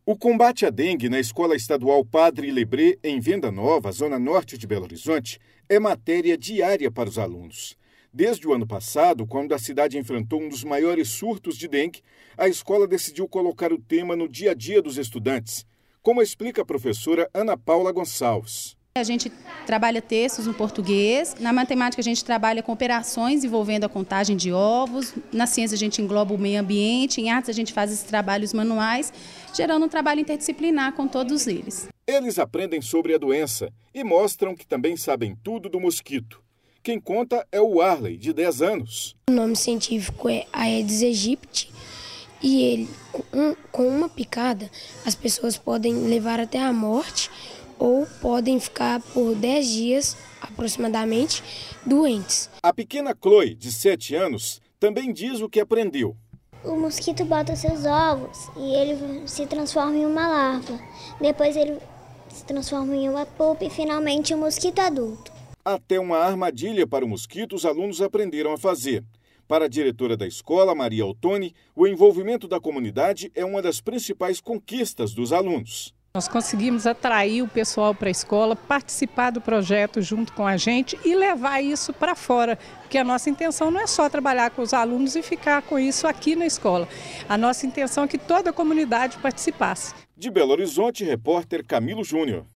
O combate à dengue na Escola Estadual Padre Lebré, em Venda Nova, zona norte de Belo Horizonte, é matéria diária para os alunos. Desde o ano passado, quando a cidade enfrentou um dos maiores surtos de dengue, a escola decidiu colocar o tema no dia a dia dos estudantes, como explica a professora Ana Paula Gonçalves. A gente trabalha textos no português, na matemática a gente trabalha com operações envolvendo a contagem de ovos, na ciência a gente engloba o meio ambiente, em artes a gente faz esses trabalhos manuais, gerando um trabalho interdisciplinar com todos eles. Eles aprendem sobre a doença e mostram que também sabem tudo do mosquito. Quem conta é o Arley, de 10 anos. O nome científico é Aedes aegypti e ele, com uma picada, as pessoas podem levar até a morte ou podem ficar por 10 dias, aproximadamente, doentes. A pequena Chloe, de 7 anos, também diz o que aprendeu. O mosquito bota seus ovos e ele se transforma em uma larva. Depois ele se transforma em uma pupa e finalmente um mosquito adulto. Até uma armadilha para o mosquito os alunos aprenderam a fazer. Para a diretora da escola, Maria Ottoni, o envolvimento da comunidade é uma das principais conquistas dos alunos. Nós conseguimos atrair o pessoal para a escola, participar do projeto junto com a gente e levar isso para fora, porque a nossa intenção não é só trabalhar com os alunos e ficar com isso aqui na escola. A nossa intenção é que toda a comunidade participasse. De Belo Horizonte, repórter Camilo Júnior.